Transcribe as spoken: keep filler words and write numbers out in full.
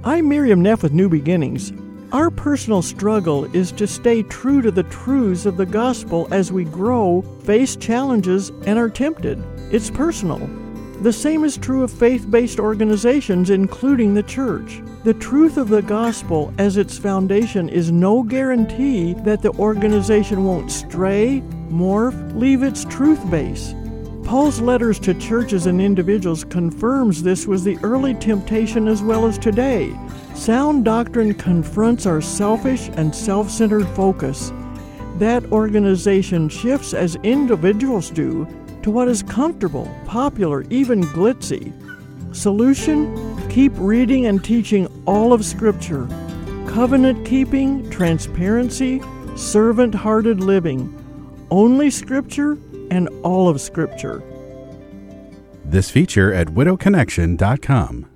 I'm Miriam Neff with New Beginnings. Our personal struggle is to stay true to the truths of the gospel as we grow, face challenges, and are tempted. It's personal. The same is true of faith-based organizations, including the church. The truth of the gospel as its foundation is no guarantee that the organization won't stray, morph, leave its truth base. Paul's letters to churches and individuals confirms this was the early temptation as well as today. Sound doctrine confronts our selfish and self-centered focus. That organization shifts as individuals do to what is comfortable, popular, even glitzy. Solution? Keep reading and teaching all of Scripture. Covenant keeping, transparency, servant-hearted living. Only Scripture and all of Scripture. This feature at widow connection dot com.